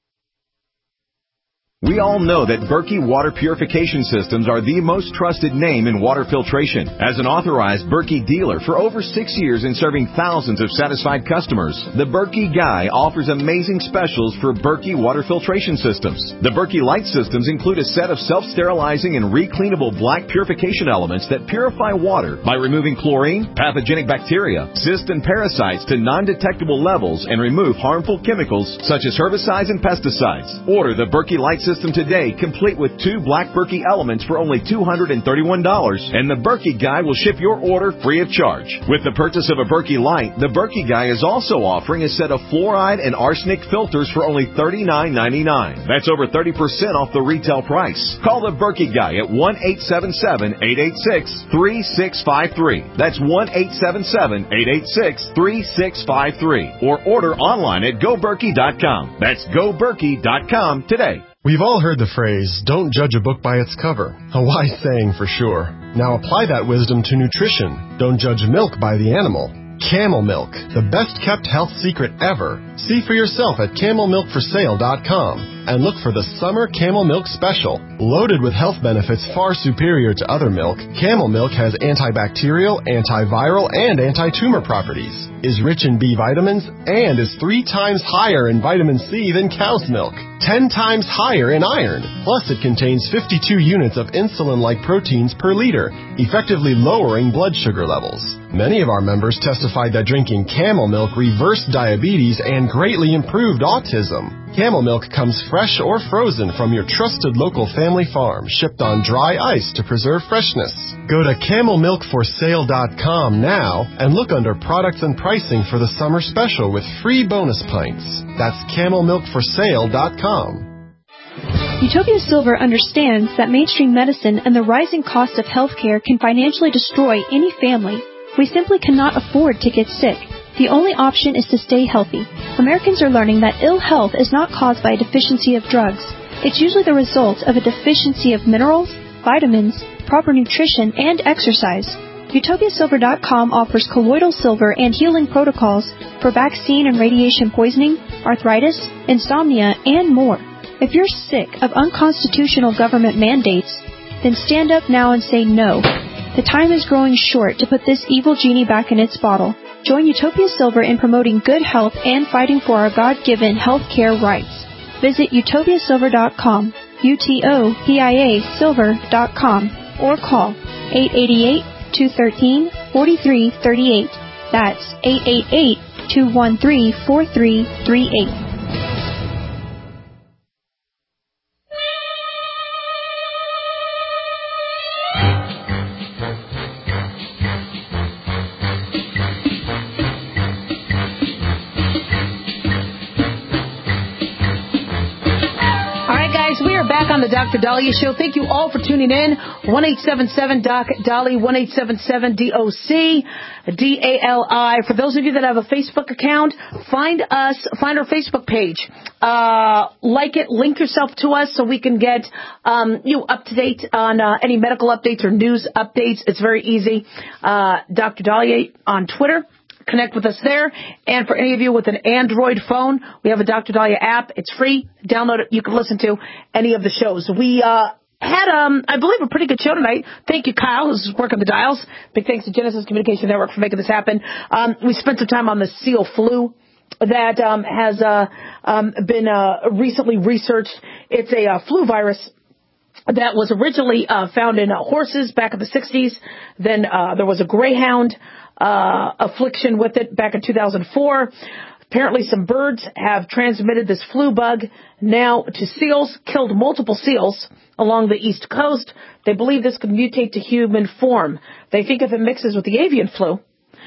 We all know that Berkey Water Purification Systems are the most trusted name in water filtration. As an authorized Berkey dealer for over six years and serving thousands of satisfied customers, the Berkey Guy offers amazing specials for Berkey Water Filtration Systems. The Berkey Light Systems include a set of self-sterilizing and recleanable black purification elements that purify water by removing chlorine, pathogenic bacteria, cysts, and parasites to non-detectable levels and remove harmful chemicals such as herbicides and pesticides. Order the Berkey Light Systems System today, complete with two black Berkey elements for only two hundred thirty-one dollars, and the Berkey Guy will ship your order free of charge. With the purchase of a Berkey Light, the Berkey Guy is also offering a set of fluoride and arsenic filters for only thirty-nine ninety-nine. That's over thirty percent off the retail price. Call the Berkey Guy at one eight seven seven, eight eight six, three six five three. That's one eight seven seven, eight eight six, three six five three. Or order online at go berkey dot com. That's go berkey dot com today. We've all heard the phrase, don't judge a book by its cover. A wise saying for sure. Now apply that wisdom to nutrition. Don't judge milk by the animal. Camel Milk, the best kept health secret ever. See for yourself at camel milk for sale dot com and look for the Summer Camel Milk Special. Loaded with health benefits far superior to other milk, Camel Milk has antibacterial, antiviral, and anti-tumor properties, is rich in B vitamins, and is three times higher in vitamin C than cow's milk, ten times higher in iron. Plus, it contains fifty-two units of insulin-like proteins per liter, effectively lowering blood sugar levels. Many of our members testified that drinking Camel Milk reversed diabetes and greatly improved autism. Camel Milk comes fresh or frozen from your trusted local family farm, shipped on dry ice to preserve freshness. Go to camel milk for sale dot com now and look under products and pricing for the summer special with free bonus pints. That's camel milk for sale dot com. Utopia Silver understands that mainstream medicine and the rising cost of healthcare can financially destroy any family. We simply cannot afford to get sick. The only option is to stay healthy. Americans are learning that ill health is not caused by a deficiency of drugs. It's usually the result of a deficiency of minerals, vitamins, proper nutrition, and exercise. Utopia Silver dot com offers colloidal silver and healing protocols for vaccine and radiation poisoning, arthritis, insomnia, and more. If you're sick of unconstitutional government mandates, then stand up now and say no. The time is growing short to put this evil genie back in its bottle. Join Utopia Silver in promoting good health and fighting for our God-given health care rights. Visit Utopia Silver dot com, U T O P I A Silver dot com, or call eight eight eight, two one three, four three three eight. That's eight eight eight, two one three, four three three eight. On the Doctor Daliah Show. Thank you all for tuning in. one eight seven seven D O C D A L I, one eight seven seven D O C D A L I. For those of you that have a Facebook account, find us, find our Facebook page. Uh, like it, link yourself to us so we can get um, you up to date on uh, any medical updates or news updates. It's very easy. Uh, Doctor Daliah on Twitter. Connect with us there. And for any of you with an Android phone, we have a Doctor Daliah app. It's free. Download it. You can listen to any of the shows. We uh had, um, I believe, a pretty good show tonight. Thank you, Kyle, who's working the dials. Big thanks to Genesis Communication Network for making this happen. Um, we spent some time on the seal flu that um, has uh, um, been uh, recently researched. It's a uh, flu virus that was originally uh, found in uh, horses back in the sixties. Then uh, there was a greyhound Uh, affliction with it back in two thousand four. Apparently some birds have transmitted this flu bug now to seals, killed multiple seals along the East Coast. They believe this could mutate to human form. They think if it mixes with the avian flu,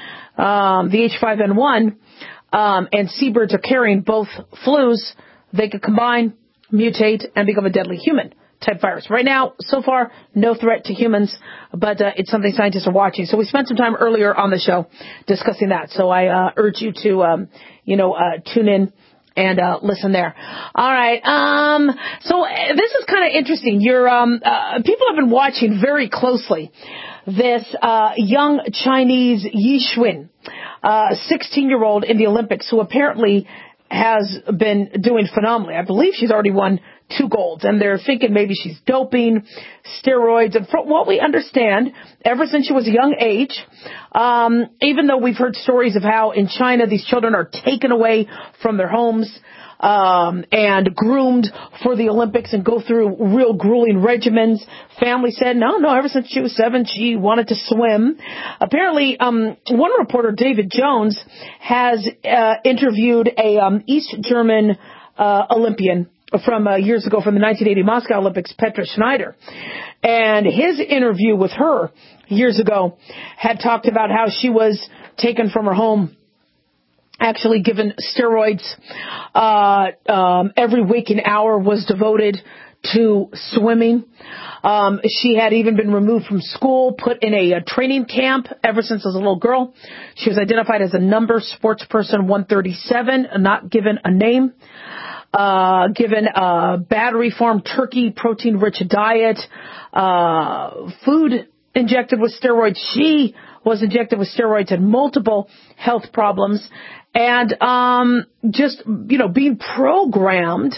um, the H five N one, um, and seabirds are carrying both flus, they could combine, mutate, and become a deadly human type virus. Right now, so far, no threat to humans, but uh, it's something scientists are watching. So we spent some time earlier on the show discussing that. So I uh, urge you to, um, you know, uh, tune in and uh, listen there. All right. Um, so uh, this is kind of interesting. You're, um, uh, people have been watching very closely this uh, young Chinese Yi Xuan, uh, sixteen-year-old in the Olympics, who apparently has been doing phenomenally. I believe she's already won two golds, and they're thinking maybe she's doping, steroids, and from what we understand, ever since she was a young age, um, even though we've heard stories of how in China these children are taken away from their homes, um, and groomed for the Olympics and go through real grueling regimens. Family said, no, no, ever since she was seven, she wanted to swim. Apparently, um, one reporter, David Jones, has uh, interviewed a um, East German uh, Olympian from uh, years ago from the nineteen eighty Moscow Olympics, Petra Schneider. And his interview with her years ago had talked about how she was taken from her home, actually given steroids. Uh, um, every waking hour was devoted to swimming. Um, she had even been removed from school, put in a, a training camp ever since as a little girl. She was identified as a number sports person one thirty-seven, not given a name. Uh, given a battery farm turkey, protein-rich diet, uh, food injected with steroids. She was injected with steroids and multiple health problems, and um, just, you know, being programmed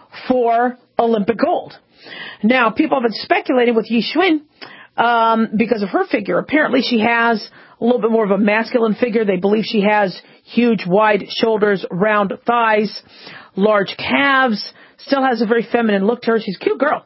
for Olympic gold. Now, people have been speculating with Yi Xuan um, because of her figure. Apparently, she has a little bit more of a masculine figure. They believe she has huge, wide shoulders, round thighs, large calves, still has a very feminine look to her. She's a cute girl.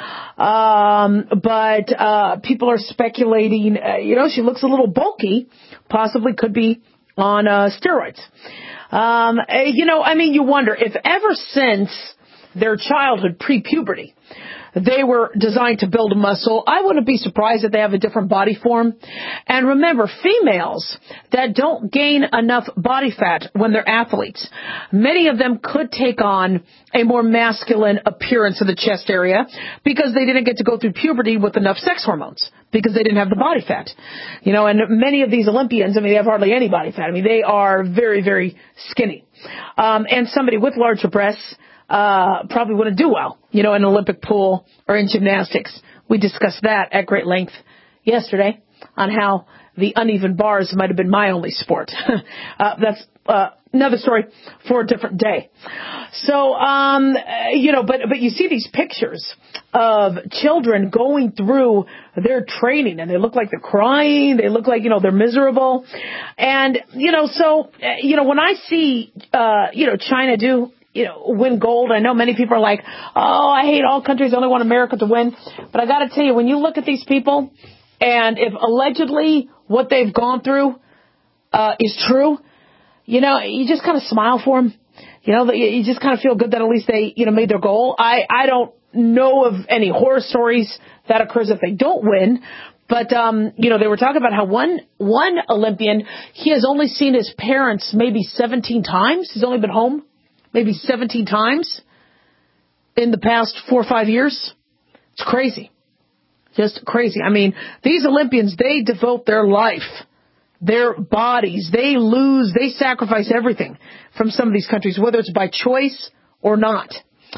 Um, but uh, people are speculating, uh, you know, she looks a little bulky, possibly could be on uh, steroids. Um, you know, I mean, you wonder if ever since their childhood, pre-puberty, they were designed to build muscle, I wouldn't be surprised that they have a different body form. And remember, females that don't gain enough body fat when they're athletes, many of them could take on a more masculine appearance in the chest area because they didn't get to go through puberty with enough sex hormones because they didn't have the body fat. You know, and many of these Olympians, I mean, they have hardly any body fat. I mean, they are very, very skinny. Um, and somebody with larger breasts Uh, probably wouldn't do well, you know, in an Olympic pool or in gymnastics. We discussed that at great length yesterday on how the uneven bars might have been my only sport. uh, that's uh, another story for a different day. So, um, you know, but but you see these pictures of children going through their training, and they look like they're crying. They look like, you know, they're miserable. And, you know, so, you know, when I see, uh, you know, China do, you know, win gold. I know many people are like, oh, I hate all countries. I only want America to win. But I got to tell you, when you look at these people, and if allegedly what they've gone through uh, is true, you know, you just kind of smile for them. You know, you just kind of feel good that at least they, you know, made their goal. I, I don't know of any horror stories that occurs if they don't win. But, um, you know, they were talking about how one, one Olympian, he has only seen his parents maybe seventeen times. He's only been home maybe seventeen times in the past four or five years. It's crazy. Just crazy. I mean, these Olympians, they devote their life, their bodies, they lose, they sacrifice everything from some of these countries, whether it's by choice or not.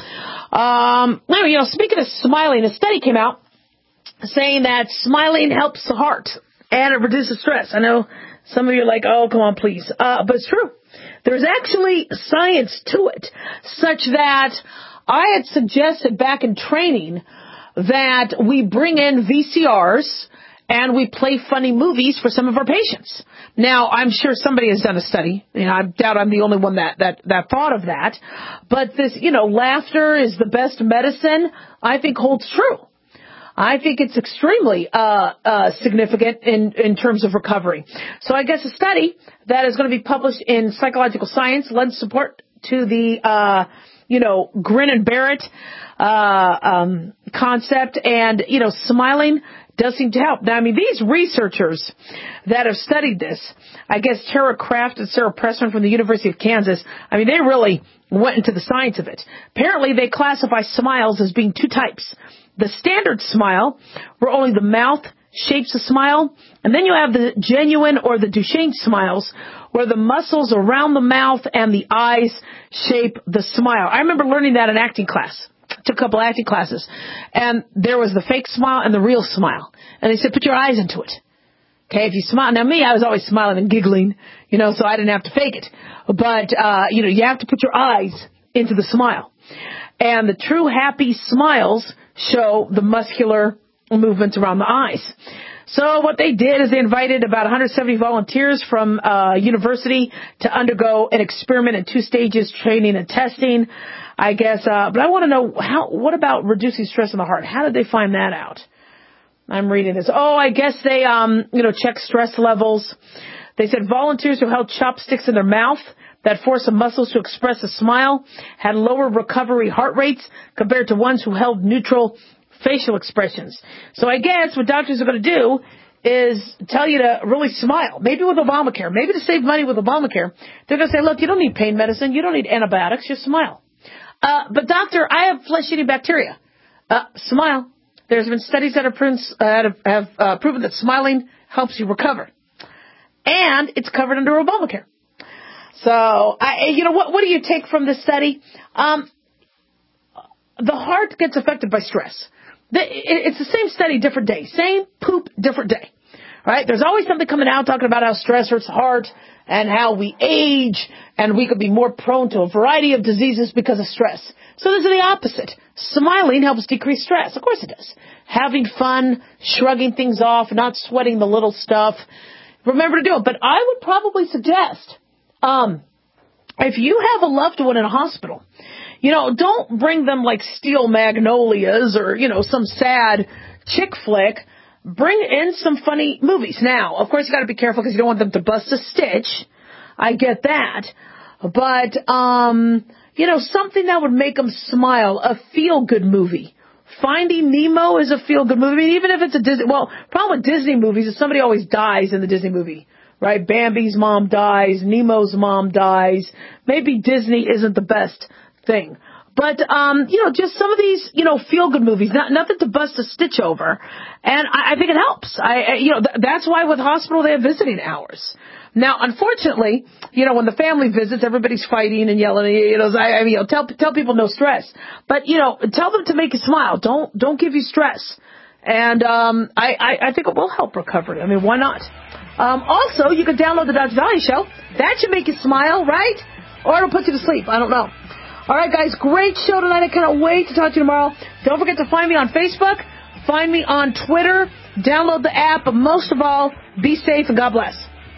Um, anyway, you know, speaking of smiling, a study came out saying that smiling helps the heart and it reduces stress. I know some of you are like, oh, come on, please. Uh, but it's true. There's actually science to it, such that I had suggested back in training that we bring in V C Rs and we play funny movies for some of our patients. Now, I'm sure somebody has done a study. You know, I doubt I'm the only one that, that, that thought of that. But this, you know, laughter is the best medicine, I think holds true. I think it's extremely uh, uh, significant in, in terms of recovery. So I guess a study that is going to be published in Psychological Science lends support to the, uh, you know, grin and bear it uh, um, concept. And, you know, smiling does seem to help. Now, I mean, these researchers that have studied this, I guess Tara Kraft and Sarah Pressman from the University of Kansas, I mean, they really went into the science of it. Apparently, they classify smiles as being two types. The standard smile, where only the mouth shapes a smile, and then you have the genuine or the Duchenne smiles, where the muscles around the mouth and the eyes shape the smile. I remember learning that in acting class. I took a couple acting classes, and there was the fake smile and the real smile. And they said, put your eyes into it. Okay, if you smile. Now, me, I was always smiling and giggling, you know, so I didn't have to fake it. But, uh, you know, you have to put your eyes into the smile. And the true happy smiles show the muscular movements around the eyes. So what they did is they invited about one hundred seventy volunteers from uh university to undergo an experiment in two stages, training and testing, I guess. Uh, but I want to know, how. what about reducing stress in the heart? How did they find that out? I'm reading this. Oh, I guess they, um, you know, check stress levels. They said volunteers who held chopsticks in their mouth that forced the muscles to express a smile had lower recovery heart rates compared to ones who held neutral facial expressions. So I guess what doctors are going to do is tell you to really smile. Maybe with Obamacare. Maybe to save money with Obamacare. They're going to say, look, you don't need pain medicine. You don't need antibiotics. Just smile. Uh, but doctor, I have flesh-eating bacteria. Uh, smile. There's been studies that have proven, uh, have, uh, proven that smiling helps you recover. And it's covered under Obamacare. So, I, you know, what, what do you take from this study? Um, the heart gets affected by stress. It's the same study, different day. Same poop, different day. Right? There's always something coming out talking about how stress hurts the heart and how we age and we could be more prone to a variety of diseases because of stress. So this is the opposite. Smiling helps decrease stress. Of course it does. Having fun, shrugging things off, not sweating the little stuff. Remember to do it. But I would probably suggest, um, if you have a loved one in a hospital, you know, don't bring them like Steel Magnolias or, you know, some sad chick flick. Bring in some funny movies. Now, of course, you got to be careful because you don't want them to bust a stitch. I get that. But, um, you know, something that would make them smile, a feel-good movie. Finding Nemo is a feel-good movie. I mean, even if it's a Disney, well, problem with Disney movies is somebody always dies in the Disney movie, right? Bambi's mom dies, Nemo's mom dies. Maybe Disney isn't the best thing. But, um, you know, just some of these, you know, feel-good movies, not, nothing to bust a stitch over. And I, I think it helps. I, I you know, th- that's why with hospital they have visiting hours. Now, unfortunately, you know, when the family visits, everybody's fighting and yelling. You know, I, I mean, you know, tell tell people no stress. But, you know, tell them to make you smile. Don't don't give you stress. And um, I, I, I think it will help recovery. I mean, why not? Um, also, you can download the Doctor Dolly Show. That should make you smile, right? Or it'll put you to sleep. I don't know. All right, guys, great show tonight. I cannot wait to talk to you tomorrow. Don't forget to find me on Facebook. Find me on Twitter. Download the app. But most of all, be safe and God bless.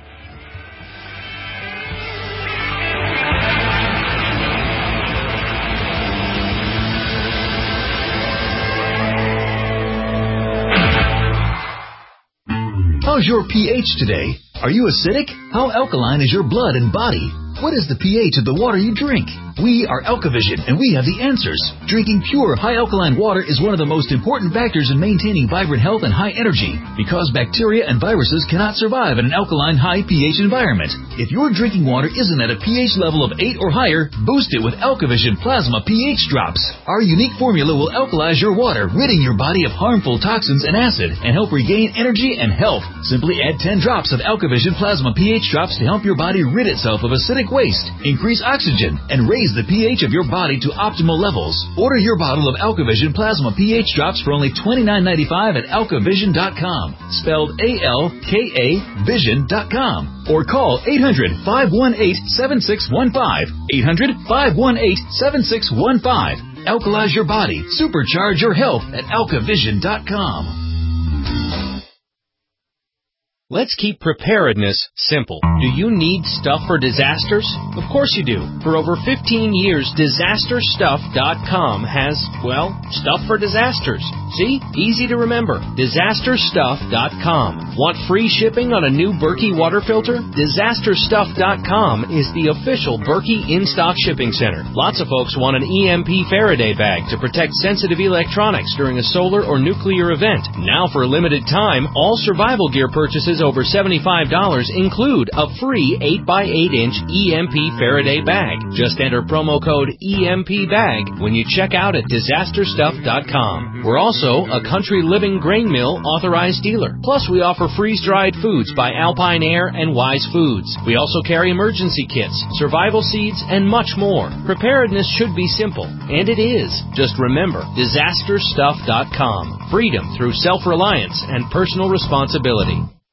How's your pH today? Are you acidic? How alkaline is your blood and body? What is the pH of the water you drink? We are Alkavision, and we have the answers. Drinking pure, high alkaline water is one of the most important factors in maintaining vibrant health and high energy, because bacteria and viruses cannot survive in an alkaline, high pH environment. If your drinking water isn't at a pH level of eight or higher, boost it with Alkavision Plasma pH Drops. Our unique formula will alkalize your water, ridding your body of harmful toxins and acid, and help regain energy and health. Simply add ten drops of Alkavision Plasma pH Drops to help your body rid itself of acidic waste, increase oxygen, and raise the pH of your body to optimal levels. Order your bottle of Alkavision Plasma pH Drops for only twenty-nine ninety-five at alkavision dot com, spelled A L K A vision dot com, or call eight hundred, five one eight, seven six one five, eight hundred, five one eight, seven six one five. Alkalize your body, supercharge your health at alkavision dot com. Let's keep preparedness simple. Do you need stuff for disasters? Of course you do. For over fifteen years, disaster stuff dot com has, well, stuff for disasters. See? Easy to remember. disaster stuff dot com. Want free shipping on a new Berkey water filter? disaster stuff dot com is the official Berkey in-stock shipping center. Lots of folks want an E M P Faraday bag to protect sensitive electronics during a solar or nuclear event. Now for a limited time, all survival gear purchases over seventy-five dollars include a free eight by eight inch E M P Faraday bag. Just enter promo code E M P bag when you check out at disaster stuff dot com. We're also a Country Living Grain Mill authorized dealer. Plus, we offer freeze-dried foods by Alpine Air and Wise Foods. We also carry emergency kits, survival seeds, and much more. Preparedness should be simple, and it is. Just remember, disaster stuff dot com. Freedom through self-reliance and personal responsibility.